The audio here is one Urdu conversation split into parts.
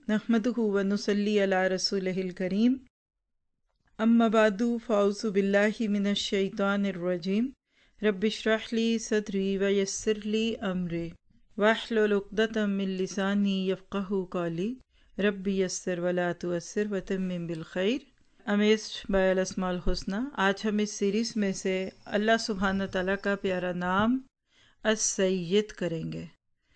नहमदुहु व नुसल्ली अला रसूलिहिल करीम अम्मा बादु फ़ाउज़ु बिल्लाहि मिनश शैतानिर रजीम रब्बि इश्रह ली सदरी व यस्सिर ली अमरी वहलुल उक़दतम मिन लिसानी यफ़क़हू क़ौली रब्बि यस्सिर व ला तुअस्सिर व तम्मिम बिल खैर। अमेज़्ड बाय अल अस्माउल हुस्ना। आज हम इस सीरीज़ में से अल्लाह सुब्हानहू तआला का प्यारा नाम अस-सय्यिद करेंगे।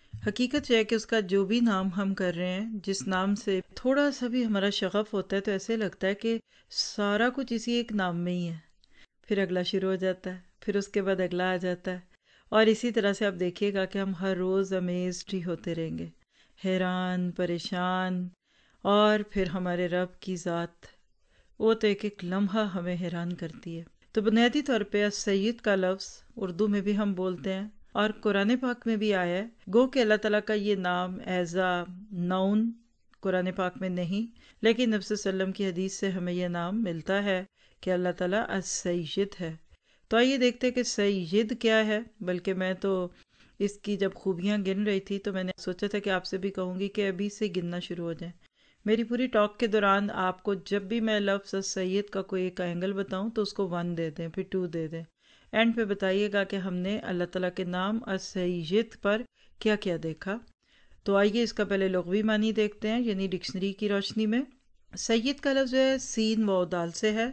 हकीकत यह है कि उसका जो भी नाम हम कर रहे हैं, जिस नाम से थोड़ा सा भी हमारा शगफ होता है तो ऐसे लगता है कि सारा कुछ इसी एक नाम में ही है, फिर अगला शुरू हो जाता है, फिर उसके बाद अगला आ जाता है, और इसी तरह से आप देखिएगा कि हम हर रोज़ अमेज़्ड ही होते रहेंगे, हैरान परेशान। और फिर हमारे रब की ज़ात, वो तो एक एक लम्हा हमें हैरान करती है। तो बुनियादी तौर पे अस-सय्यिद का लफ्ज़ उर्दू में भी हम बोलते हैं और कुरान पाक में भी आया है। गो कि अल्लाह ताला का ये नाम एज अ नाउन कुरान पाक में नहीं, लेकिन नबी सल्लल्लाहु अलैहि वसल्लम की हदीस से हमें यह नाम मिलता है कि अल्लाह ताला अस-सय्यिद है। तो आइए देखते हैं कि सय्यिद क्या है। बल्कि मैं तो इसकी जब खूबियाँ गिन रही थी तो मैंने सोचा था कि आपसे भी कहूँगी कि अभी से गिनना शुरू हो जाए। मेरी पूरी टॉक के दौरान आपको जब भी मैं लफ्ज़ अस-सय्यिद का कोई एक एंगल बताऊँ तो उसको 1 दे दें, फिर 2 दे दें, एंड पे बताइएगा कि हमने अल्लाह ताला के नाम अस-सय्यिद पर क्या क्या देखा। तो आइए इसका पहले लुग़वी मानी देखते हैं, यानी डिक्शनरी की रोशनी में। सय्यिद का लफ्ज़ है सीन व दाल से है।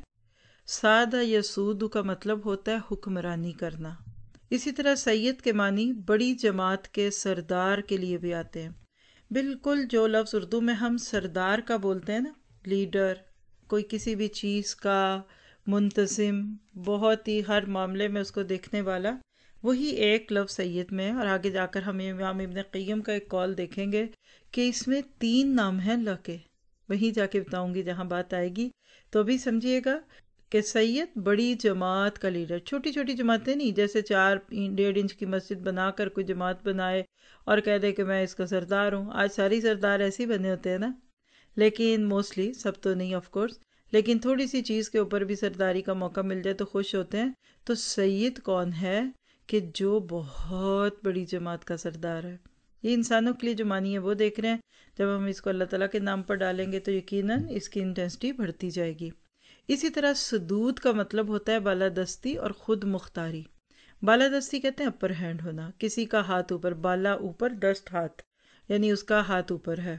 सादा यसूद का मतलब होता है हुक्मरानी करना। इसी तरह सय्यिद के मानी बड़ी जमात के सरदार के लिए भी आते हैं। बिल्कुल जो लफ्ज़ उर्दू में हम सरदार का बोलते हैं ना, लीडर, कोई किसी भी चीज़ का मुंतज़िम, बहुत ही हर मामले में उसको देखने वाला, वही एक लफ्ज़ सय्यिद में है। और आगे जाकर हम इमाम इब्न क़य्यिम का एक कॉल देखेंगे कि इसमें 3 नाम हैं अल्लाह के, वहीं जाके बताऊंगी जहाँ बात आएगी। तो अभी समझिएगा कि सय्यद बड़ी जमात का लीडर। छोटी छोटी जमातें नहीं, जैसे 4-1.5 इंच की मस्जिद बनाकर कोई जमात बनाए और कह दे कि मैं इसका सरदार हूँ। आज सारी सरदार ऐसे ही बने होते हैं ना, लेकिन मोस्टली, सब तो नहीं ऑफ कोर्स, लेकिन थोड़ी सी चीज़ के ऊपर भी सरदारी का मौका मिल जाए तो खुश होते हैं। तो सय्यिद कौन है कि जो बहुत बड़ी जमात का सरदार है। ये इंसानों के लिए जो मानी है वो देख रहे हैं। जब हम इसको अल्लाह ताला के नाम पर डालेंगे तो यकीनन इसकी इंटेंसिटी बढ़ती जाएगी। इसी तरह सदूद का मतलब होता है बालादस्ती और ख़ुद मुख्तारी। बालादस्ती कहते हैं अपर हैंड होना, किसी का हाथ ऊपर, बाला ऊपर, दस्त हाथ, यानी उसका हाथ ऊपर है।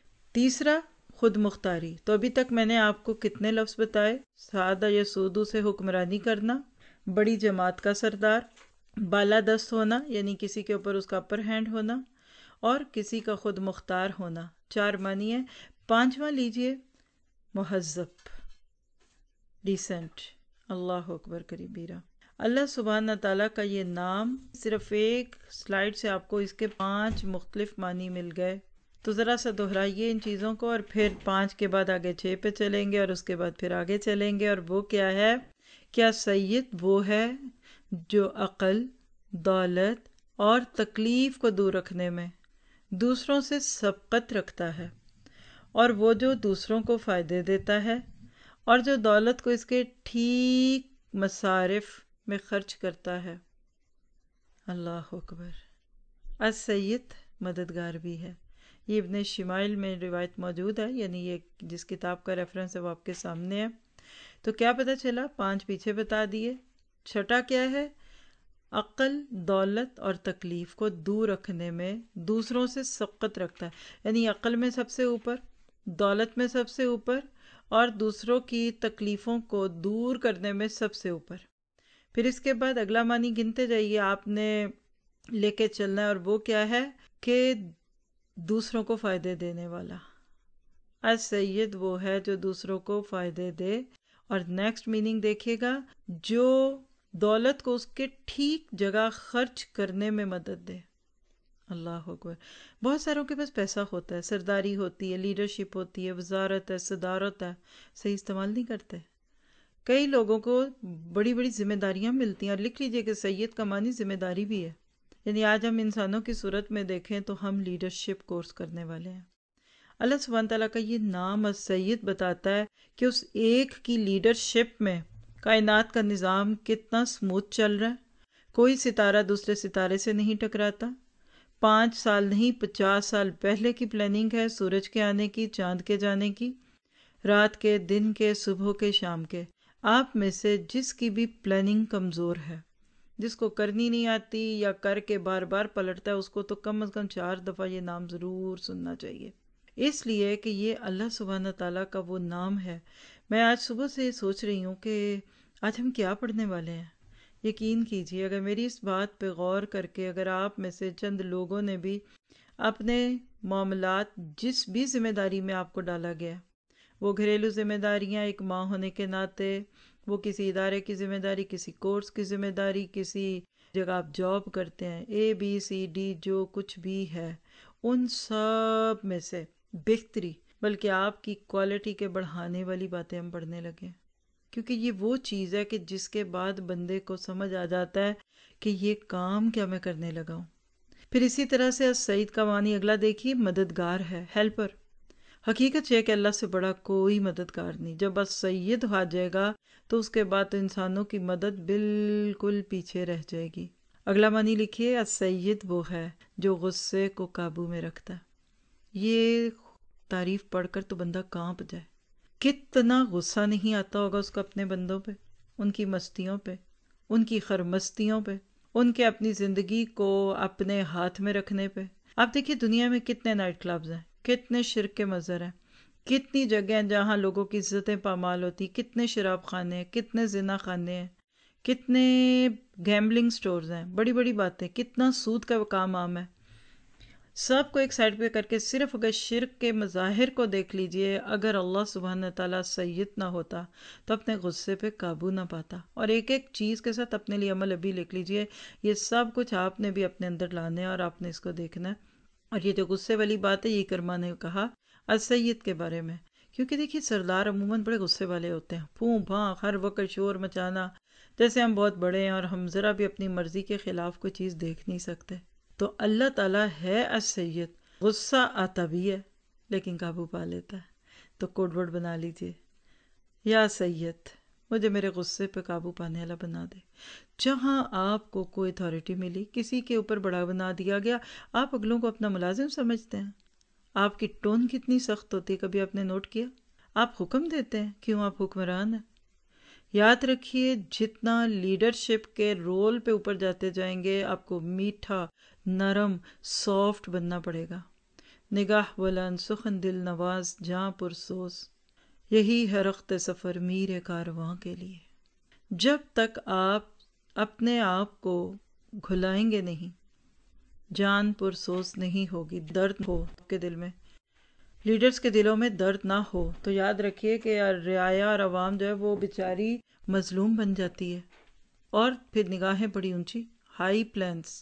तीसरा खुद मुख्तारी। तो अभी तक मैंने आपको कितने लफ्ज़ बताए? सादा या सूदू से हुक्मरानी करना, बड़ी जमात का सरदार, बालादस्त होना यानी किसी के ऊपर उसका अपर हैंड होना, और किसी का खुद मुख्तार होना। 4 मानी है। 5वां लीजिए, मुहज़्ज़ब, डिसेंट। अल्लाह अकबर कबीरा। अल्लाह सुब्हान ताला का ये नाम, सिर्फ एक स्लाइड से आपको इसके 5 मुख्तलिफ मानी मिल गए। तो ज़रा सा दोहराइए इन चीज़ों को और फिर 5 के बाद आगे 6 पे चलेंगे और उसके बाद फिर आगे चलेंगे। और वो क्या है? क्या सय्यिद वो है जो अक़ल, दौलत और तकलीफ़ को दूर रखने में दूसरों से सबकत रखता है, और वो जो दूसरों को फ़ायदे देता है, और जो दौलत को इसके ठीक मसारिफ में ख़र्च करता है। अल्लाह अकबर। अस-सय्यिद मददगार भी है। ये इब्न शिमाइल में रिवायत मौजूद है, यानी ये जिस किताब का रेफरेंस है वो आपके सामने है। तो क्या पता चला? 5 पीछे बता दिए। छठा क्या है? अक्ल, दौलत और तकलीफ़ को दूर रखने में दूसरों से सबकत रखता है, यानी अक्ल में सबसे ऊपर, दौलत में सबसे ऊपर, और दूसरों की तकलीफ़ों को दूर करने में सबसे ऊपर। फिर इसके बाद अगला मानी गिनते जाइए, आपने लेके चलना है, और वो क्या है कि दूसरों को फ़ायदे देने वाला। अस-सय्यिद वो है जो दूसरों को फ़ायदे दे। और नेक्स्ट मीनिंग देखिएगा, जो दौलत को उसके ठीक जगह खर्च करने में मदद दे। अल्लाह अकबर। बहुत सारों के पास पैसा होता है, सरदारी होती है, लीडरशिप होती है, वजारत है, सदारत है, सही इस्तेमाल नहीं करते। कई लोगों को बड़ी बड़ी जिम्मेदारियां मिलती हैं, और लिख लीजिए कि सय्यद का मानी जिम्मेदारी भी है। यानी आज हम इंसानों की सूरत में देखें तो हम लीडरशिप कोर्स करने वाले हैं। अल्लाह सुब्हान तआला का ये नाम अस-सय्यिद बताता है कि उस एक की लीडरशिप में कायनात का निज़ाम कितना स्मूथ चल रहा है। कोई सितारा दूसरे सितारे से नहीं टकराता, 5 سال نہیں 50 سال پہلے کی پلاننگ ہے، سورج کے آنے کی، چاند کے جانے کی، رات کے، دن کے، صبح کے، شام کے۔ آپ میں سے جس کی بھی پلاننگ کمزور ہے، جس کو کرنی نہیں آتی یا کر کے بار بار پلٹتا ہے، اس کو تو کم از کم 4 دفعہ یہ نام ضرور سننا چاہیے، اس لیے کہ یہ اللہ سبحانہ تعالیٰ کا وہ نام ہے۔ میں آج صبح سے یہ سوچ رہی ہوں کہ آج ہم کیا پڑھنے والے ہیں۔ یقین کیجیے اگر میری اس بات پہ غور کر کے اگر آپ میں سے چند لوگوں نے بھی اپنے معاملات، جس بھی ذمہ داری میں آپ کو ڈالا گیا، وہ گھریلو ذمہ داریاں ایک ماں ہونے کے ناطے، وہ کسی ادارے کی ذمہ داری، کسی کورس کی ذمہ داری، کسی جگہ آپ جاب کرتے ہیں، ABCD جو کچھ بھی ہے، ان سب میں سے بہتری بلکہ آپ کی کوالٹی کے بڑھانے والی باتیں ہم پڑھنے لگے، کیونکہ یہ وہ چیز ہے کہ جس کے بعد بندے کو سمجھ آ جاتا ہے کہ یہ کام کیا میں کرنے لگا ہوں۔ پھر اسی طرح سے السید کا معنی اگلا دیکھیے، مددگار ہے، ہیلپر۔ حقیقت یہ کہ اللہ سے بڑا کوئی مددگار نہیں۔ جب السید آ جائے گا تو اس کے بعد تو انسانوں کی مدد بالکل پیچھے رہ جائے گی۔ اگلا معنی لکھیے، السید وہ ہے جو غصے کو قابو میں رکھتا ہے۔ یہ تعریف پڑھ کر تو بندہ کانپ جائے۔ کتنا غصہ نہیں آتا ہوگا اس کو اپنے بندوں پہ، ان کی مستیوں پہ، ان کی خرمستیوں پہ، ان کے اپنی زندگی کو اپنے ہاتھ میں رکھنے پہ۔ آپ دیکھیے دنیا میں کتنے نائٹ کلبز ہیں، کتنے شرک کے مظہر ہیں، کتنی جگہ ہیں جہاں لوگوں کی عزتیں پامال ہوتی، کتنے شراب خانے ہیں، کتنے زنا خانے ہیں، کتنے گیمبلنگ سٹورز ہیں، بڑی بڑی باتیں، کتنا سود کا کام عام ہے۔ سب کو ایک سائڈ پہ کر کے صرف اگر شرک کے مظاہر کو دیکھ لیجئے، اگر اللہ سبحانہ تعالیٰ سید نہ ہوتا تو اپنے غصے پہ قابو نہ پاتا۔ اور ایک ایک چیز کے ساتھ اپنے لیے عمل ابھی لکھ لیجئے، یہ سب کچھ آپ نے بھی اپنے اندر لانا ہے اور آپ نے اس کو دیکھنا ہے۔ اور یہ جو غصے والی بات ہے، یہ کرما نے کہا السید کے بارے میں، کیونکہ دیکھیے سردار عموماً بڑے غصے والے ہوتے ہیں، پھوں پھاں ہر وقت شور مچانا، جیسے ہم بہت بڑے ہیں اور ہم ذرا بھی اپنی مرضی کے خلاف کوئی چیز دیکھ نہیں سکتے۔ تو اللہ تعالیٰ ہے السید، غصہ آتا بھی ہے لیکن قابو پا لیتا ہے۔ تو کوڈ ورڈ بنا لیجئے، یا سید مجھے میرے غصے پہ قابو پانے والا بنا دے۔ جہاں آپ کو کوئی اتھارٹی ملی، کسی کے اوپر بڑا بنا دیا گیا، آپ اگلوں کو اپنا ملازم سمجھتے ہیں۔ آپ کی ٹون کتنی سخت ہوتی ہے، کبھی آپ نے نوٹ کیا؟ آپ حکم دیتے ہیں، کیوں؟ آپ حکمران ہیں۔ یاد رکھیے جتنا لیڈرشپ کے رول پہ اوپر جاتے جائیں گے، آپ کو میٹھا، نرم، سافٹ بننا پڑے گا۔ نگاہ بلند، سخن دل نواز، جاں پرسوز، یہی ہے رخت سفر میر کارواں کے لیے۔ جب تک آپ اپنے آپ کو گھلائیں گے نہیں، جان پرسوز نہیں ہوگی، درد ہو کے دل میں، لیڈرز کے دلوں میں درد نہ ہو، تو یاد رکھیے کہ رعایا اور عوام جو ہے وہ بیچاری مظلوم بن جاتی ہے۔ اور پھر نگاہیں بڑی اونچی، ہائی پلانس،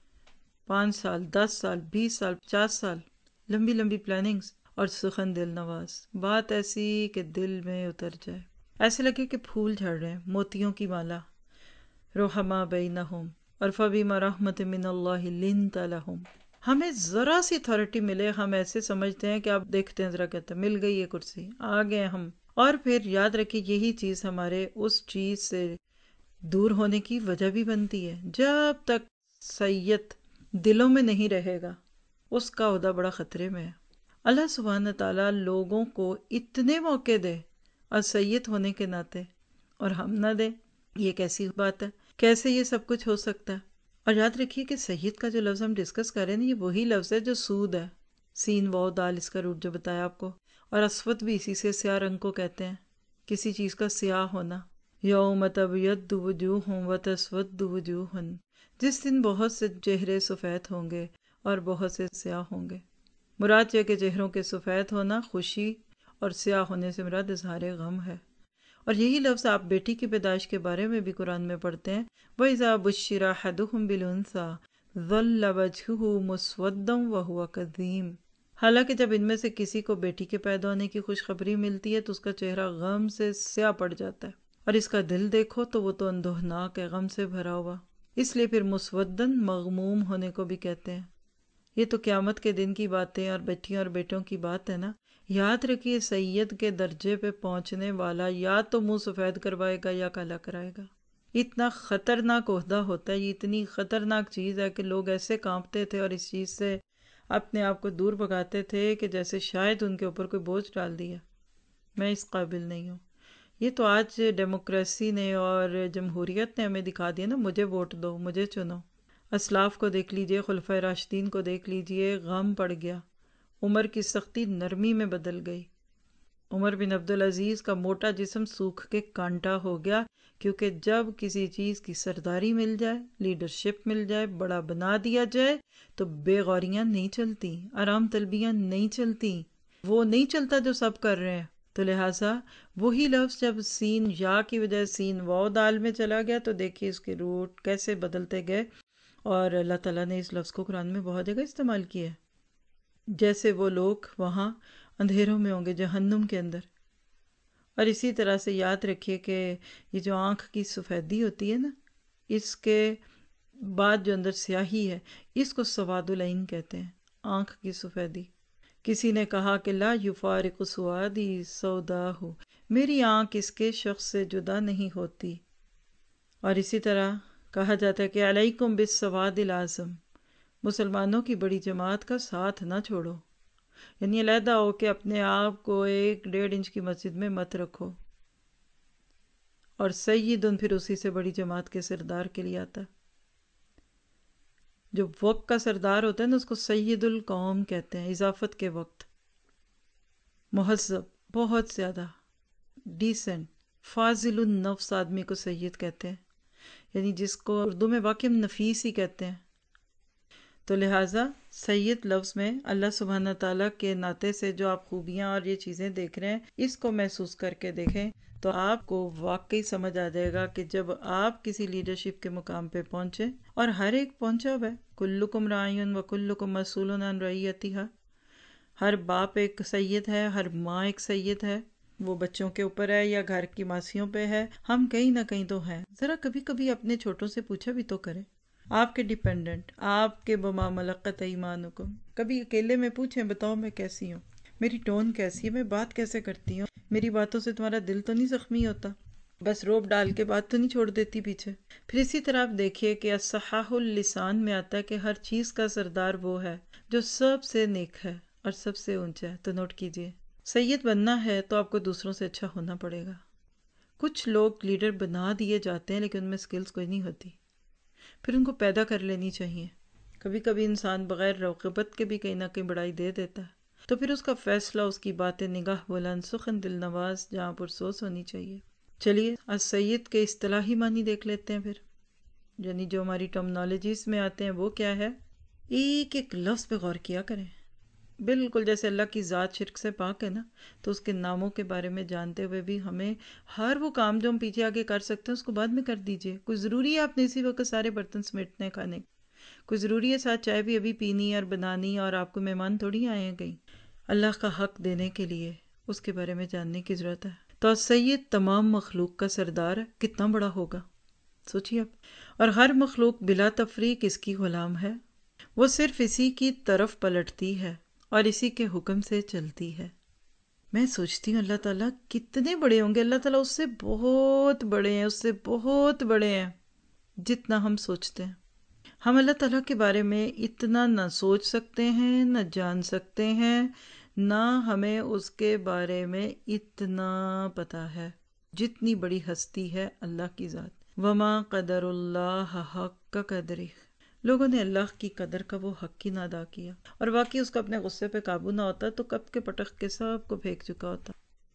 5 سال، 10 سال، 20 سال، 50 سال، لمبی لمبی پلاننگز، اور سخن دل نواز، بات ایسی کہ دل میں اتر جائے، ایسے لگے کہ پھول جھڑ رہے ہیں، موتیوں کی مالا۔ رحماء بینہم، اور فبما رحمت من اللہ لنت لہم۔ ہمیں ذرا سی اتھارٹی ملے، ہم ایسے سمجھتے ہیں کہ آپ دیکھتے ہیں، ذرا کہتے ہیں مل گئی یہ کرسی، آ گئے ہم۔ اور پھر یاد رکھیے یہی چیز ہمارے اس چیز سے دور ہونے کی وجہ بھی بنتی ہے۔ جب تک سید دلوں میں نہیں رہے گا، اس کا عہدہ بڑا خطرے میں ہے۔ اللہ سبحانہ تعالیٰ لوگوں کو اتنے موقع دے السید ہونے کے ناطے، اور ہم نہ دے، یہ کیسی بات ہے؟ کیسے یہ سب کچھ ہو سکتا ہے؟ اور یاد رکھیے کہ سید کا جو لفظ ہم ڈسکس کر رہے ہیں، یہ وہی لفظ ہے جو سود ہے، سین واو دال، اس کا روٹ جو بتایا آپ کو۔ اور اسود بھی اسی سے سیاہ رنگ کو کہتے ہیں، کسی چیز کا سیاہ ہونا۔ یوم تبیض وجوہ وتسود وجوہ، جس دن بہت سے چہرے سفید ہوں گے اور بہت سے سیاہ ہوں گے۔ مراد یہ کہ چہروں کے سفید ہونا خوشی اور سیاہ ہونے سے مراد اظہار غم ہے۔ اور یہی لفظ آپ بیٹی کی پیدائش کے بارے میں بھی قرآن میں پڑھتے ہیں، وَإِذَا بُشِّرَ أَحَدُهُم بِالْأُنثَىٰ ظَلَّ وَجْهُهُ مُسْوَدًّا وَهُوَ كَظِيمٌ۔ حالانکہ جب ان میں سے کسی کو بیٹی کے پیدا ہونے کی خوشخبری ملتی ہے تو اس کا چہرہ غم سے سیاہ پڑ جاتا ہے، اور اس کا دل دیکھو تو وہ تو اندوہناک ہے، غم سے بھرا ہوا۔ اس لیے پھر مسودن مغموم ہونے کو بھی کہتے ہیں۔ یہ تو قیامت کے دن کی باتیں اور بیٹیوں اور بیٹوں کی بات ہے نا۔ یاد رکھیے سید کے درجے پہ پہنچنے والا یا تو منہ سفید کروائے گا یا کالا کرائے گا۔ اتنا خطرناک عہدہ ہوتا ہے، یہ اتنی خطرناک چیز ہے کہ لوگ ایسے کانپتے تھے اور اس چیز سے اپنے آپ کو دور بھگاتے تھے کہ جیسے شاید ان کے اوپر کوئی بوجھ ڈال دیا، میں اس قابل نہیں ہوں۔ یہ تو آج ڈیموکریسی نے اور جمہوریت نے ہمیں دکھا دیا نا، مجھے ووٹ دو، مجھے چنو۔ اسلاف کو دیکھ لیجئے، خلفائے راشدین کو دیکھ لیجئے، غم پڑ گیا، عمر کی سختی نرمی میں بدل گئی، عمر بن عبدالعزیز کا موٹا جسم سوکھ کے کانٹا ہو گیا، کیونکہ جب کسی چیز کی سرداری مل جائے، لیڈرشپ مل جائے، بڑا بنا دیا جائے تو بے غوریاں نہیں چلتی، آرام طلبیاں نہیں چلتی، وہ نہیں چلتا جو سب کر رہے ہیں۔ تو لہٰذا وہی لفظ جب سین یا کی وجہ سین واو دال میں چلا گیا تو دیکھیے اس کے روٹ کیسے بدلتے گئے، اور اللہ تعالیٰ نے اس لفظ کو قرآن میں بہت جگہ استعمال کیا ہے، جیسے وہ لوگ وہاں اندھیروں میں ہوں گے، جہنم کے اندر۔ اور اسی طرح سے یاد رکھیے کہ یہ جو آنکھ کی سفیدی ہوتی ہے نا، اس کے بعد جو اندر سیاہی ہے، اس کو سواد العین کہتے ہیں، آنکھ کی سفیدی۔ کسی نے کہا کہ لا یفارق سوادی سوداہ، میری آنکھ اس کے شخص سے جدا نہیں ہوتی۔ اور اسی طرح کہا جاتا ہے کہ علیکم بالسواد العظم، مسلمانوں کی بڑی جماعت کا ساتھ نہ چھوڑو، یعنی علیحدہ ہو کے اپنے آپ کو 1.5 انچ کی مسجد میں مت رکھو۔ اور سید پھر اسی سے بڑی جماعت کے سردار کے لیے آتا ہے، جو وقت کا سردار ہوتا ہے نا اس کو سید القوم کہتے ہیں، اضافت کے وقت، مہذب، بہت زیادہ ڈیسنٹ، فاضل النفس آدمی کو سید کہتے ہیں، یعنی جس کو اردو میں واقعی ہم نفیس ہی کہتے ہیں۔ تو لہٰذا سید لفظ میں اللہ سبحانہ تعالیٰ کے ناطے سے جو آپ خوبیاں اور یہ چیزیں دیکھ رہے ہیں، اس کو محسوس کر کے دیکھیں تو آپ کو واقعی سمجھ آ جائے گا کہ جب آپ کسی لیڈرشپ کے مقام پہ پہنچے، اور ہر ایک پہنچا ہوا ہے، کلکم راعین و کلکم مسئول عن رعیتہا، ہر باپ ایک سید ہے، ہر ماں ایک سید ہے، وہ بچوں کے اوپر ہے یا گھر کی ماسیوں پہ ہے، ہم کہیں نہ کہیں تو ہیں۔ ذرا کبھی کبھی اپنے چھوٹوں سے پوچھا بھی تو کریں، آپ کے ڈیپینڈنٹ، آپ کے بما ملکت ایمانکم، کبھی اکیلے میں پوچھیں، بتاؤ میں کیسی ہوں، میری ٹون کیسی ہے، میں بات کیسے کرتی ہوں، میری باتوں سے تمہارا دل تو نہیں زخمی ہوتا، بس روب ڈال کے بات تو نہیں چھوڑ دیتی پیچھے۔ پھر اسی طرح آپ دیکھیے کہ الصحاح اللسان میں آتا ہے کہ ہر چیز کا سردار وہ ہے جو سب سے نیک ہے اور سب سے اونچا ہے۔ تو نوٹ کیجئے، سید بننا ہے تو آپ کو دوسروں سے اچھا ہونا پڑے گا۔ کچھ لوگ لیڈر بنا دیے جاتے ہیں لیکن ان میں سکلز کوئی نہیں ہوتی، پھر ان کو پیدا کر لینی چاہیے۔ کبھی کبھی انسان بغیر رغبت کے بھی کہیں نہ کہیں بڑائی دے دیتا ہے، تو پھر اس کا فیصلہ، اس کی باتیں نگاہ بلند، سخن دل نواز، جہاں پرسوس ہونی چاہیے۔ چلیے السید کے اصطلاحی معنی دیکھ لیتے ہیں پھر، یعنی جو ہماری ٹرمنالوجیز میں آتے ہیں وہ کیا ہے۔ ایک ایک لفظ پہ غور کیا کریں، بالکل جیسے اللہ کی ذات شرک سے پاک ہے نا، تو اس کے ناموں کے بارے میں جانتے ہوئے بھی ہمیں ہر وہ کام جو ہم پیچھے آگے کر سکتے ہیں اس کو بعد میں کر دیجئے۔ کوئی ضروری ہے آپ نے اسی وقت سارے برتن سمیٹنے کھانے، کوئی ضروری ہے ساتھ چائے بھی ابھی پینی اور بنانی، اور آپ کو مہمان تھوڑی آئے ہیں کہیں۔ اللہ کا حق دینے کے لیے اس کے بارے میں جاننے کی ضرورت ہے۔ تو سید تمام مخلوق کا سردار ہے، کتنا بڑا ہوگا سوچیے آپ، اور ہر مخلوق بلا تفریق اس کی غلام ہے، وہ صرف اسی کی طرف پلٹتی ہے اور اسی کے حکم سے چلتی ہے۔ میں سوچتی ہوں اللہ تعالیٰ کتنے بڑے ہوں گے، اللہ تعالیٰ اس سے بہت بڑے ہیں، اس سے بہت بڑے ہیں جتنا ہم سوچتے ہیں۔ ہم اللہ تعالیٰ کے بارے میں اتنا نہ سوچ سکتے ہیں، نہ جان سکتے ہیں، نہ ہمیں اس کے بارے میں اتنا پتہ ہے جتنی بڑی ہستی ہے اللہ کی ذات۔ وما قدر اللہ حق قدرہ، لوگوں نے اللہ کی قدر کا وہ حق ہی نہ ادا کیا، اور واقعی اس کو اپنے غصے پہ قابو نہ ہوتا تو کب کے پٹخ کے سب کو پھینک چکا ہوتا۔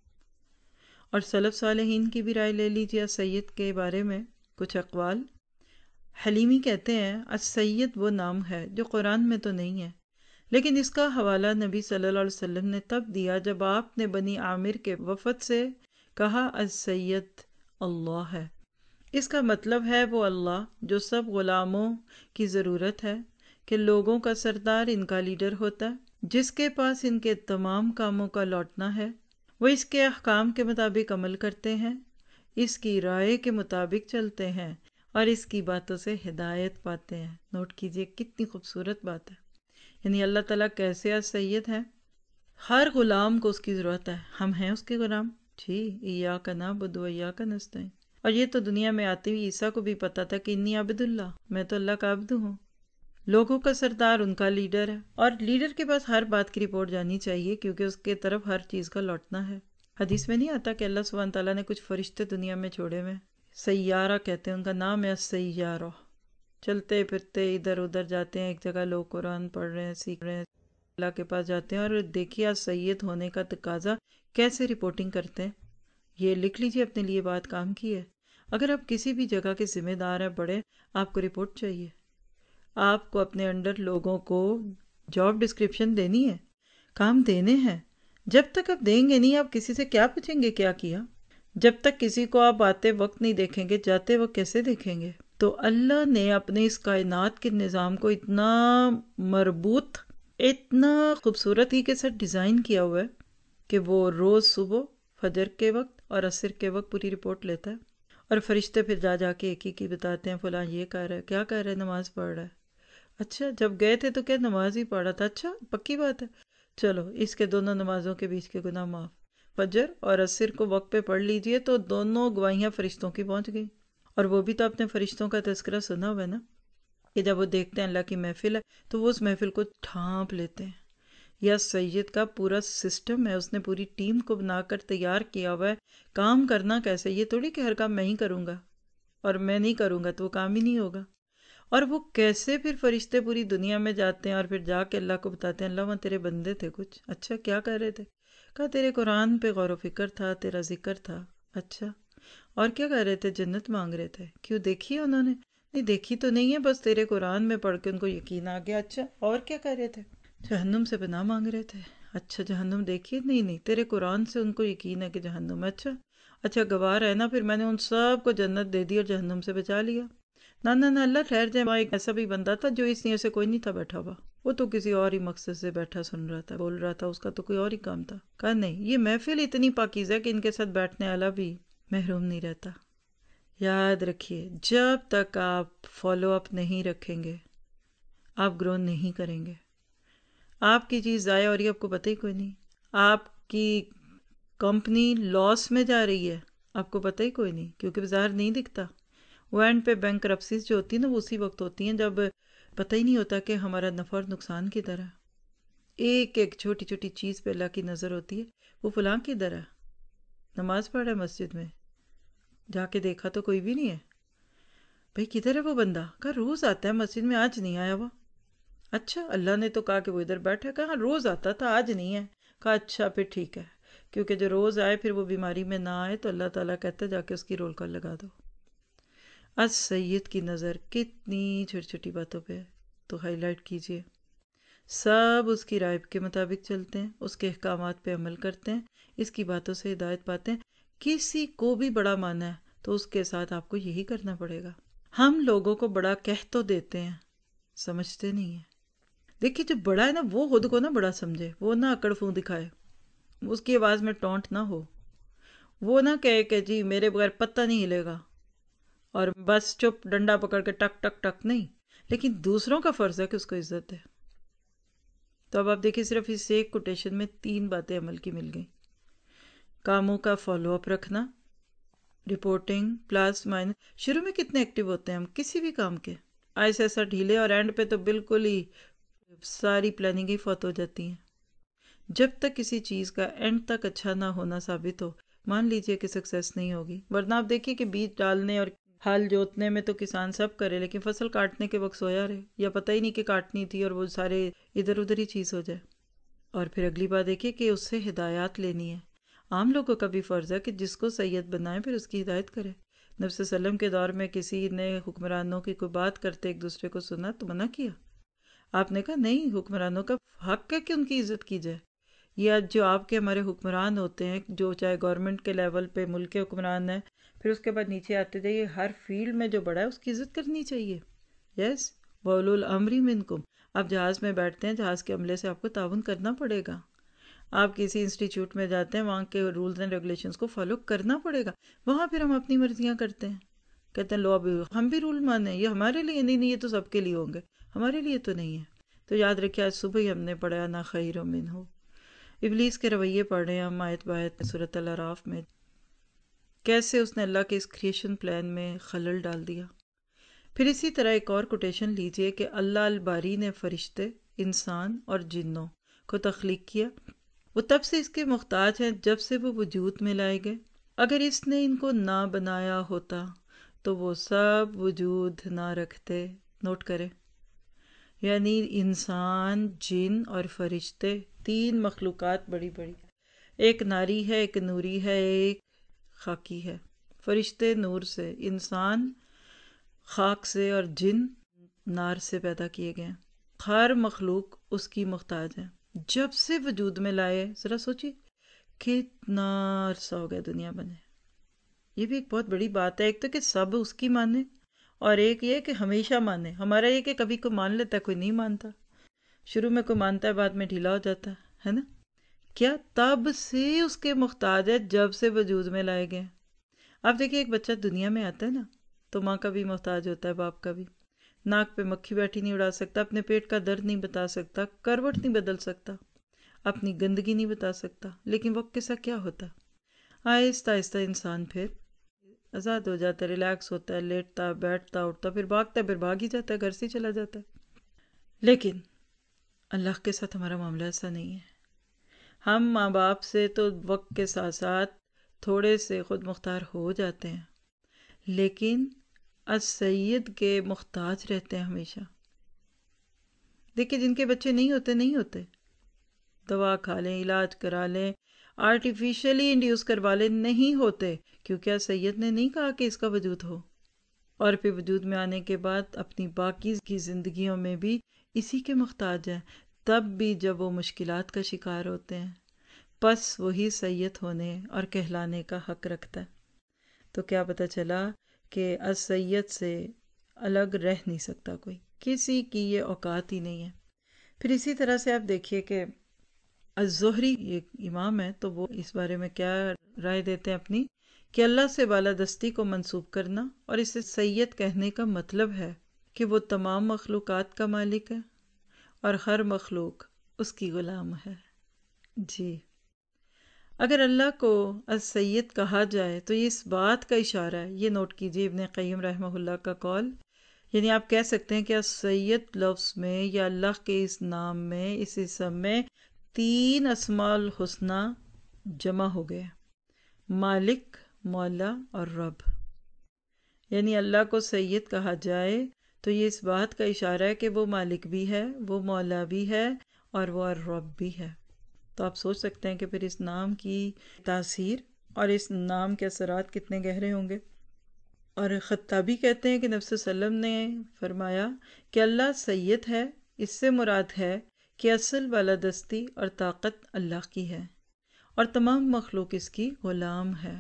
اور سلف صالحین کی بھی رائے لے لیجیے سید کے بارے میں، کچھ اقوال۔ حلیمی کہتے ہیں السید وہ نام ہے جو قرآن میں تو نہیں ہے، لیکن اس کا حوالہ نبی صلی اللہ علیہ وسلم نے تب دیا جب آپ نے بنی عامر کے وفد سے کہا السید اللہ ہے، اس کا مطلب ہے وہ اللہ جو سب غلاموں کی ضرورت ہے، کہ لوگوں کا سردار ان کا لیڈر ہوتا ہے، جس کے پاس ان کے تمام کاموں کا لوٹنا ہے، وہ اس کے احکام کے مطابق عمل کرتے ہیں، اس کی رائے کے مطابق چلتے ہیں اور اس کی باتوں سے ہدایت پاتے ہیں۔ نوٹ کیجئے کتنی خوبصورت بات ہے، یعنی اللہ تعالیٰ کیسے السید ہے، ہر غلام کو اس کی ضرورت ہے، ہم ہیں اس کے غلام، جی ایاک نعبد و ایاک نستعین، اور یہ تو دنیا میں آتے ہوئی عیسیٰ کو بھی پتا تھا کہ انی عبد اللہ، میں تو اللہ کا عبد ہوں، لوگوں کا سردار ان کا لیڈر ہے، اور لیڈر کے پاس ہر بات کی رپورٹ جانی چاہیے کیونکہ اس کے طرف ہر چیز کا لوٹنا ہے۔ حدیث میں نہیں آتا کہ اللہ سبحانہ تعالیٰ نے کچھ فرشتے دنیا میں چھوڑے ہوئے، سیارہ کہتے ہیں ان کا نام ہے، سیارہ، چلتے پھرتے ادھر ادھر جاتے ہیں، ایک جگہ لوگ قرآن پڑھ رہے ہیں، سیکھ رہے ہیں، اللہ کے پاس جاتے ہیں، اور دیکھیے آج سید ہونے کا تقاضا کیسے رپورٹنگ کرتے ہیں۔ یہ لکھ لیجیے اپنے لیے، بات کام کی ہے۔ اگر آپ کسی بھی جگہ کے ذمہ دار ہیں بڑے، آپ کو رپورٹ چاہیے، آپ کو اپنے انڈر لوگوں کو جاب ڈسکرپشن دینی ہے، کام دینے ہیں۔ جب تک آپ دیں گے نہیں، آپ کسی سے کیا پوچھیں گے کیا کیا؟ جب تک کسی کو آپ آتے وقت نہیں دیکھیں گے، جاتے وقت کیسے دیکھیں گے؟ تو اللہ نے اپنے اس کائنات کے نظام کو اتنا مربوط، اتنا خوبصورتی کے ساتھ ڈیزائن کیا ہوا ہے کہ وہ روز صبح فجر کے وقت اور عصر کے وقت پوری رپورٹ لیتا ہے، اور فرشتے پھر جا جا کے ایک ہی بتاتے ہیں، فلاں یہ کہہ رہا ہے، کیا کہہ رہا ہے؟ نماز پڑھ رہا ہے۔ اچھا، جب گئے تھے تو کیا نماز ہی پڑھا تھا؟ اچھا، پکی بات ہے، چلو اس کے دونوں نمازوں کے بیچ کے گناہ معاف، فجر اور عصر کو وقت پہ پڑھ لیجئے، تو دونوں گواہیاں فرشتوں کی پہنچ گئی۔ اور وہ بھی تو اپنے فرشتوں کا تذکرہ سنا ہوا ہے نا، کہ جب وہ دیکھتے ہیں اللہ کی محفل ہے تو وہ اس محفل کو ڈھانپ لیتے ہیں۔ یا سید کا پورا سسٹم ہے، اس نے پوری ٹیم کو بنا کر تیار کیا ہوا ہے، کام کرنا کیسے، یہ تھوڑی کہ ہر کام میں ہی کروں گا، اور میں نہیں کروں گا تو وہ کام ہی نہیں ہوگا۔ اور وہ کیسے پھر فرشتے پوری دنیا میں جاتے ہیں اور پھر جا کے اللہ کو بتاتے ہیں، اللہ وہاں تیرے بندے تھے کچھ، اچھا کیا کر رہے تھے؟ کہا تیرے قرآن پہ غور و فکر تھا، تیرا ذکر تھا، اچھا اور کیا کر رہے تھے؟ جنت مانگ رہے تھے، کیوں دیکھی ہے انہوں نے؟ نہیں دیکھی تو نہیں ہے، بس تیرے قرآن میں پڑھ کے ان کو یقین آ گیا، اچھا اور کیا کر رہے تھے؟ جہنم سے پناہ مانگ رہے تھے، اچھا جہنم دیکھی؟ نہیں نہیں، تیرے قرآن سے ان کو یقین ہے کہ جہنم ہے، اچھا اچھا گواہ ہے نا، پھر میں نے ان سب کو جنت دے دی اور جہنم سے بچا لیا۔ نہ اللہ ٹھہر جائے، وہاں ایک ایسا بھی بندہ تھا جو اس نیت سے کوئی نہیں تھا بیٹھا ہوا، وہ تو کسی اور ہی مقصد سے بیٹھا سن رہا تھا، بول رہا تھا، اس کا تو کوئی اور ہی کام تھا۔ کہا نہیں، یہ محفل اتنی پاکیزہ ہے کہ ان کے ساتھ بیٹھنے والا بھی محروم نہیں رہتا۔ یاد رکھیے، جب تک آپ فالو اپ نہیں رکھیں گے، آپ گرو نہیں کریں گے۔ آپ کی چیز ضائع ہو رہی ہے، آپ کو پتہ ہی کوئی نہیں، آپ کی کمپنی لاس میں جا رہی ہے، آپ کو پتہ ہی کوئی نہیں، کیونکہ بازار نہیں دکھتا۔ وہ اینڈ پہ بینک کرپسیز جو ہوتی ہیں نا، وہ اسی وقت ہوتی ہیں جب پتہ ہی نہیں ہوتا کہ ہمارا نفع اور نقصان کدھر ہے۔ ایک ایک چھوٹی چھوٹی چیز پہ اللہ کی نظر ہوتی ہے، وہ فلاں کدھر ہے، نماز پڑھ رہا ہے مسجد میں، جا کے دیکھا تو کوئی بھی نہیں ہے، بھئی کدھر ہے وہ بندہ؟ کہا روز آتا ہے مسجد میں، آج نہیں آیا وہ۔ اچھا، اللہ نے تو کہا کہ وہ ادھر بیٹھا ہے، کہا روز آتا تھا آج نہیں ہے۔ کہا اچھا پھر ٹھیک ہے، کیونکہ جو روز آئے پھر وہ بیماری میں نہ آئے تو اللہ تعالیٰ کہتا ہے جا کے اس کی رول کال لگا دو۔ آج سید کی نظر کتنی چھوٹی چھوٹی باتوں پہ ہے، تو ہائی لائٹ کیجئے، سب اس کی رائے کے مطابق چلتے ہیں، اس کے احکامات پہ عمل کرتے ہیں، اس کی باتوں سے ہدایت پاتے ہیں۔ کسی کو بھی بڑا مانا ہے تو اس کے ساتھ آپ کو یہی کرنا پڑے گا۔ ہم لوگوں کو بڑا کہہ تو دیتے ہیں، سمجھتے نہیں ہیں۔ دیکھیے جو بڑا ہے نا، وہ خود کو نہ بڑا سمجھے، وہ نہ اکڑ فون دکھائے، اس کی آواز میں ٹونٹ نہ ہو، وہ نہ کہے کہ جی میرے بغیر پتہ نہیں ہلے گا، اور بس چپ ڈنڈا پکڑ کے ٹک ٹک ٹک نہیں، لیکن دوسروں کا فرض ہے کہ اس کو عزت دے۔ تو اب آپ دیکھیں، صرف اس ایک کوٹیشن میں 3 باتیں عمل کی مل گئیں۔ کاموں کا فالو اپ رکھنا، رپورٹنگ پلس مائنس۔ شروع میں کتنے ایکٹیو ہوتے ہیں ہم کسی بھی کام کے، ایسا ایسا ڈھیلے، اور اینڈ پہ تو بالکل ہی ساری پلاننگ ہی فوت ہو جاتی ہیں۔ جب تک کسی چیز کا اینڈ تک اچھا نہ ہونا ثابت ہو، مان لیجئے کہ سکسیس نہیں ہوگی۔ ورنہ آپ دیکھیے کہ بیج ڈالنے اور ہل جوتنے میں تو کسان سب کرے، لیکن فصل کاٹنے کے وقت سویا رہے، یا پتہ ہی نہیں کہ کاٹنی تھی، اور وہ سارے ادھر ادھر ہی چیز ہو جائے۔ اور پھر اگلی بات دیکھیے کہ اس سے ہدایات لینی ہے۔ عام لوگوں کا بھی فرض ہے کہ جس کو سید بنائے پھر اس کی ہدایت کرے۔ نبی صلی اللہ علیہ وسلم کے دور میں کسی نے حکمرانوں کی کوئی بات کرتے ایک دوسرے کو سنا تو منع کیا، آپ نے کہا نہیں، حکمرانوں کا حق ہے کہ ان کی عزت کی جائے۔ یا جو آپ کے ہمارے حکمران ہوتے ہیں، جو چاہے گورنمنٹ کے لیول پہ ملک کے حکمران ہیں، پھر اس کے بعد نیچے آتے جائیے، ہر فیلڈ میں جو بڑا ہے اس کی عزت کرنی چاہیے۔ یس، وَأُولُو الْأَمْرِ مِنْکُمْ۔ آپ جہاز میں بیٹھتے ہیں، جہاز کے عملے سے آپ کو تعاون کرنا پڑے گا۔ آپ کسی انسٹیٹیوٹ میں جاتے ہیں، وہاں کے رولز اینڈ ریگولیشنز کو فالو کرنا پڑے گا۔ وہاں پھر ہم اپنی مرضیاں کرتے ہیں، کہتے ہیں لو اب ہم بھی رول مانیں، یہ ہمارے لیے نہیں، یہ تو سب کے لیے ہوں گے، ہمارے لیے تو نہیں ہے۔ تو یاد رکھیے، آج صبح ہی ہم نے پڑھا نا خیر منہ، ابلیس کے رویے پڑھ رہے ہیں ہم آیت بآیت سورۃ الاعراف میں۔ کیسے اس نے اللہ کے اس کریشن پلان میں خلل ڈال دیا۔ پھر اسی طرح ایک اور کوٹیشن لیجئے کہ اللہ الباری نے فرشتے، انسان اور جنوں کو تخلیق کیا، وہ تب سے اس کے محتاج ہیں جب سے وہ وجود میں لائے گئے۔ اگر اس نے ان کو نہ بنایا ہوتا تو وہ سب وجود نہ رکھتے۔ نوٹ کریں، یعنی انسان، جن اور فرشتے، تین مخلوقات بڑی بڑی، ایک ناری ہے، ایک نوری ہے، ایک خاکی ہے۔ فرشتے نور سے، انسان خاک سے اور جن نار سے پیدا کیے گئے ہیں۔ ہر مخلوق اس کی محتاج ہے جب سے وجود میں لائے۔ ذرا سوچیے کتنا عرصہ ہو گیا دنیا بنے۔ یہ بھی ایک بہت بڑی بات ہے، ایک تو کہ سب اس کی مانے، اور ایک یہ کہ ہمیشہ مانے۔ ہمارا یہ کہ کبھی کوئی مان لیتا ہے، کوئی نہیں مانتا، شروع میں کوئی مانتا ہے، بعد میں ڈھیلا ہو جاتا ہے نا؟ کیا تب سے اس کے محتاج ہے جب سے وجود میں لائے گئے۔ آپ دیکھیں ایک بچہ دنیا میں آتا ہے نا تو ماں کا بھی محتاج ہوتا ہے، باپ کا بھی۔ ناک پہ مکھی بیٹھی نہیں اڑا سکتا، اپنے پیٹ کا درد نہیں بتا سکتا، کروٹ نہیں بدل سکتا، اپنی گندگی نہیں بتا سکتا، لیکن وقت کے ساتھ کیا ہوتا ہے، آہستہ آہستہ انسان پھر آزاد ہو جاتا ہے، ریلیکس ہوتا ہے، لیٹتا، بیٹھتا، اٹھتا، پھر بھاگتا ہے، پھر بھاگ ہی جاتا ہے، گھر سے ہی چلا جاتا ہے۔ لیکن اللہ کے ساتھ ہمارا معاملہ ایسا نہیں ہے۔ ہم ماں باپ سے تو وقت کے ساتھ ساتھ تھوڑے سے خود مختار ہو جاتے ہیں، لیکن السید کے محتاج رہتے ہیں ہمیشہ۔ دیکھیں جن کے بچے نہیں ہوتے، دوا کھا لیں، علاج کرا لیں، آرٹیفیشلی انڈیوس کروا لیں، نہیں ہوتے، کیونکہ سید نے نہیں کہا کہ اس کا وجود ہو۔ اور پھر وجود میں آنے کے بعد اپنی باقی کی زندگیوں میں بھی اسی کے محتاج ہیں، تب بھی جب وہ مشکلات کا شکار ہوتے ہیں، پس وہی سید ہونے اور کہلانے کا حق رکھتا ہے۔ تو کیا پتہ چلا کہ السید سے الگ رہ نہیں سکتا کوئی، کسی کی یہ اوقات ہی نہیں ہے۔ پھر اسی طرح سے آپ دیکھیے کہ الزہری ایک امام ہے، تو وہ اس بارے میں کیا رائے دیتے ہیں اپنی، کہ اللہ سے بالادستی کو منسوب کرنا اور اسے سید کہنے کا مطلب ہے کہ وہ تمام مخلوقات کا مالک ہے اور ہر مخلوق اس کی غلام ہے۔ جی، اگر اللہ کو السید کہا جائے تو یہ اس بات کا اشارہ ہے، یہ نوٹ کیجیے ابن قیم رحمہ اللہ کا قول، یعنی آپ کہہ سکتے ہیں کہ السید لفظ میں یا اللہ کے اس نام میں، اس اسم میں 3 اسماء الحسنہ جمع ہو گئے، مالک، مولا اور رب۔ یعنی اللہ کو سید کہا جائے تو یہ اس بات کا اشارہ ہے کہ وہ مالک بھی ہے، وہ مولا بھی ہے اور وہ رب بھی ہے۔ تو آپ سوچ سکتے ہیں کہ پھر اس نام کی تاثیر اور اس نام کے اثرات کتنے گہرے ہوں گے۔ اور خطابی کہتے ہیں کہ نبی صلی اللہ علیہ وسلم نے فرمایا کہ اللہ سید ہے، اس سے مراد ہے کہ اصل بالادستی اور طاقت اللہ کی ہے اور تمام مخلوق اس کی غلام ہے۔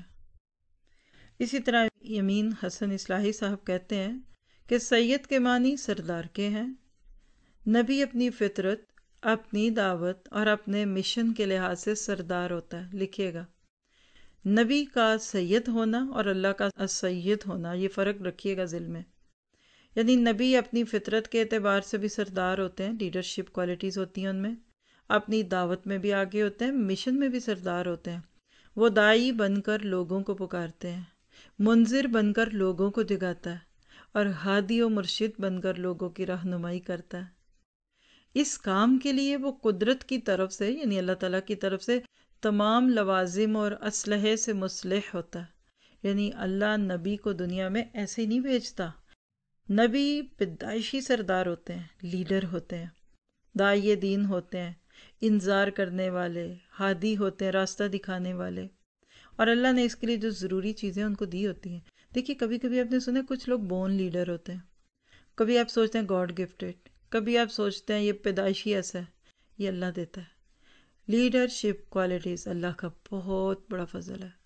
اسی طرح یمین حسن اصلاحی صاحب کہتے ہیں کہ سید کے معنی سردار کے ہیں۔ نبی اپنی فطرت، اپنی دعوت اور اپنے مشن کے لحاظ سے سردار ہوتا ہے۔ لکھیے گا، نبی کا سید ہونا اور اللہ کا السید ہونا، یہ فرق رکھیے گا ذہن میں۔ یعنی نبی اپنی فطرت کے اعتبار سے بھی سردار ہوتے ہیں، لیڈرشپ کوالٹیز ہوتی ہیں ان میں، اپنی دعوت میں بھی آگے ہوتے ہیں، مشن میں بھی سردار ہوتے ہیں۔ وہ داعی بن کر لوگوں کو پکارتے ہیں، منذر بن کر لوگوں کو جگاتا ہے اور ہادی و مرشد بن کر لوگوں کی رہنمائی کرتا ہے۔ اس کام کے لیے وہ قدرت کی طرف سے، یعنی اللہ تعالیٰ کی طرف سے تمام لوازم اور اسلحے سے مسلح ہوتا ہے۔ یعنی اللہ نبی کو دنیا میں ایسے ہی نہیں بھیجتا۔ نبی پیدائشی سردار ہوتے ہیں، لیڈر ہوتے ہیں، داعی دین ہوتے ہیں، انذار کرنے والے، ہادی ہوتے ہیں، راستہ دکھانے والے، اور اللہ نے اس کے لیے جو ضروری چیزیں ان کو دی ہوتی ہیں۔ دیکھیے کبھی کبھی آپ نے سنا کچھ لوگ بون لیڈر ہوتے ہیں، کبھی آپ سوچتے ہیں گاڈ گفٹڈ، کبھی آپ سوچتے ہیں یہ پیدائشی ایسا ہے، یہ اللہ دیتا ہے۔ لیڈرشپ کوالٹیز اللہ کا بہت بڑا فضل ہے،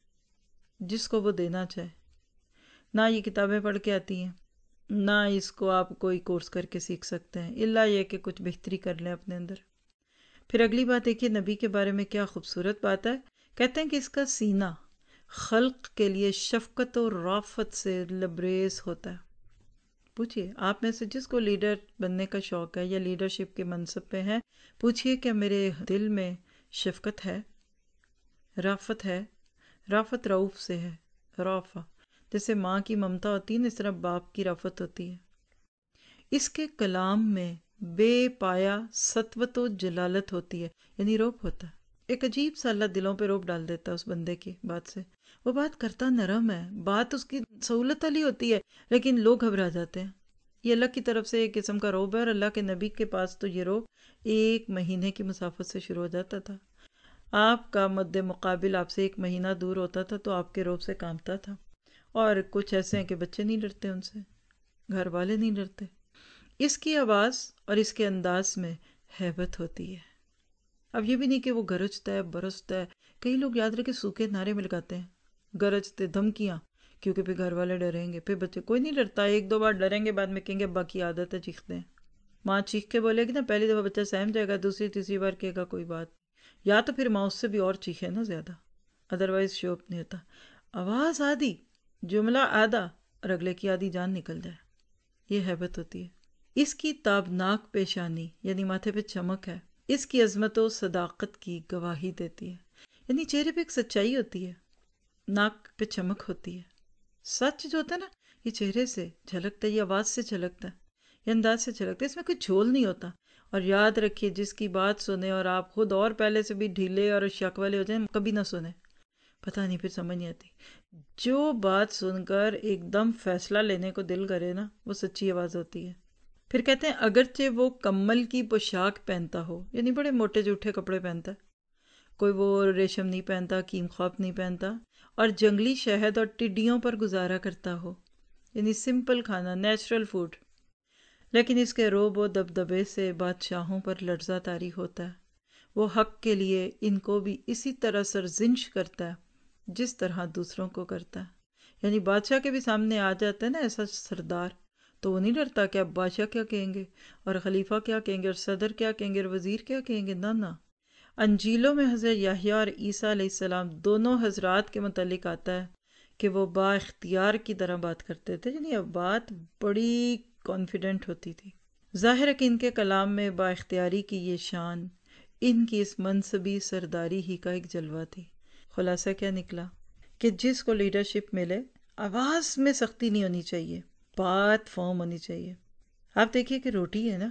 جس کو وہ دینا چاہے۔ نہ یہ کتابیں پڑھ کے آتی ہیں، نہ اس کو آپ کوئی کورس کر کے سیکھ سکتے ہیں، الا یہ کہ کچھ بہتری کر لیں اپنے اندر۔ پھر اگلی بات دیکھیے نبی کے بارے میں کیا خوبصورت بات ہے، کہتے ہیں کہ اس کا سینہ خلق کے لیے شفقت و رافت سے لبریز ہوتا ہے۔ پوچھئے آپ میں سے جس کو لیڈر بننے کا شوق ہے یا لیڈرشپ کے منصب پہ ہیں، پوچھئے کہ میرے دل میں شفقت ہے، رافت ہے؟ رافت رعوف سے ہے، رافہ، جیسے ماں کی ممتا ہوتی ہے نا، اس طرح باپ کی رافت ہوتی ہے۔ اس کے کلام میں بے پایا سطوت و جلالت ہوتی ہے، یعنی روب ہوتا ہے۔ ایک عجیب سا اللہ دلوں پہ روب ڈال دیتا ہے اس بندے کی بات سے۔ وہ بات کرتا نرم ہے، بات اس کی سہولت والی ہوتی ہے، لیکن لوگ گھبرا جاتے ہیں۔ یہ اللہ کی طرف سے ایک قسم کا روب ہے، اور اللہ کے نبی کے پاس تو یہ روب 1 مہینے کی مسافت سے شروع ہو جاتا تھا۔ آپ کا مد مقابل آپ سے 1 مہینہ دور ہوتا تھا تو آپ کے روب سے کانپتا تھا۔ اور کچھ ایسے ہیں کہ بچے نہیں ڈرتے ان سے، گھر والے نہیں ڈرتے۔ اس کی آواز اور اس کے انداز میں ہیبت ہوتی ہے۔ اب یہ بھی نہیں کہ وہ گرجتا ہے برستا ہے۔ کئی لوگ یاد رکھے سوکھے نعرے میں لگاتے ہیں، گرجتے دھمکیاں، کیونکہ پھر گھر والے ڈریں گے، پھر بچے۔ کوئی نہیں ڈرتا، 1-2 بار ڈریں گے، بعد میں کہیں گے ابا کی عادت ہے چیختے ہیں۔ ماں چیخ کے بولے گی نا، پہلی دفعہ بچہ سہم جائے گا، دوسری تیسری بار کہے گا کوئی بات نہیں، یا تو پھر ماں اس سے بھی اور چیخے نا زیادہ، ادروائز شوپ نہیں ہوتا۔ آواز آدھی، جملہ آدھا، اور اگلے کی آدھی جان نکل جائے، یہ ہیبت ہوتی ہے۔ اس کی تابناک پیشانی یعنی ماتھے پہ چمک ہے، اس کی عظمت و صداقت کی گواہی دیتی ہے، یعنی چہرے پہ ایک سچائی ہوتی ہے، ناک پہ چمک ہوتی ہے۔ سچ جو ہوتا ہے نا، یہ چہرے سے جھلکتا ہے، یہ آواز سے جھلکتا ہے، یہ انداز سے جھلکتا ہے، اس میں کوئی جھول نہیں ہوتا۔ اور یاد رکھیے، جس کی بات سنیں اور آپ خود اور پہلے سے بھی ڈھیلے اور شک والے ہو جائیں، کبھی نہ سنیں، پتہ نہیں پھر سمجھ نہیں آتی۔ جو بات سن کر ایک دم فیصلہ لینے کو دل کرے نا، وہ سچی آواز ہوتی ہے۔ پھر کہتے ہیں اگرچہ وہ کمل کی پوشاک پہنتا ہو، یعنی بڑے موٹے جھوٹے کپڑے پہنتا ہے، کوئی وہ ریشم نہیں پہنتا، کیم خواب نہیں پہنتا، اور جنگلی شہد اور ٹڈیوں پر گزارا کرتا ہو، یعنی سمپل کھانا، نیچرل فوڈ، لیکن اس کے روب و دبدبے سے بادشاہوں پر لرزہ طاری ہوتا ہے۔ وہ حق کے لیے ان کو بھی اسی طرح سرزنش کرتا ہے جس طرح دوسروں کو کرتا ہے، یعنی بادشاہ کے بھی سامنے آ جاتا ہے نا ایسا سردار، تو وہ نہیں ڈرتا کہ اب بادشاہ کیا کہیں گے، اور خلیفہ کیا کہیں گے، اور صدر کیا کہیں گے، اور وزیر کیا کہیں گے، نہ۔ انجیلوں میں حضرت یحییٰ اور عیسیٰ علیہ السلام دونوں حضرات کے متعلق آتا ہے کہ وہ با اختیار کی طرح بات کرتے تھے، یعنی اب بات بڑی کانفیڈنٹ ہوتی تھی۔ ظاہر ہے کہ ان کے کلام میں با اختیاری کی یہ شان ان کی اس منصبی سرداری ہی کا ایک جلوہ تھی۔ خلاصہ کیا نکلا کہ جس کو لیڈرشپ ملے، آواز میں سختی نہیں ہونی چاہیے، بات فارم ہونی چاہیے۔ آپ دیکھیے کہ روٹی ہے نا،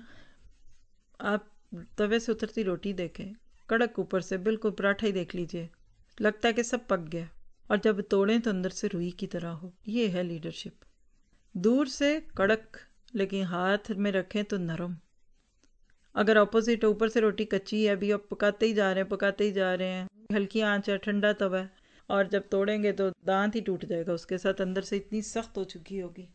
آپ توے سے اترتی روٹی دیکھیں، کڑک اوپر سے، بالکل پراٹھا ہی دیکھ لیجئے، لگتا ہے کہ سب پک گیا، اور جب توڑیں تو اندر سے روئی کی طرح ہو۔ یہ ہے لیڈرشپ، دور سے کڑک لیکن ہاتھ میں رکھیں تو نرم۔ اگر اپوزٹ اوپر سے روٹی کچی ہے، ابھی آپ پکاتے ہی جا رہے ہیں، ہلکی آنچ ہے، ٹھنڈا توا ہے، اور جب توڑیں گے تو دانت ہی ٹوٹ جائے گا اس کے ساتھ، اندر سے اتنی سخت ہو چکی ہوگی۔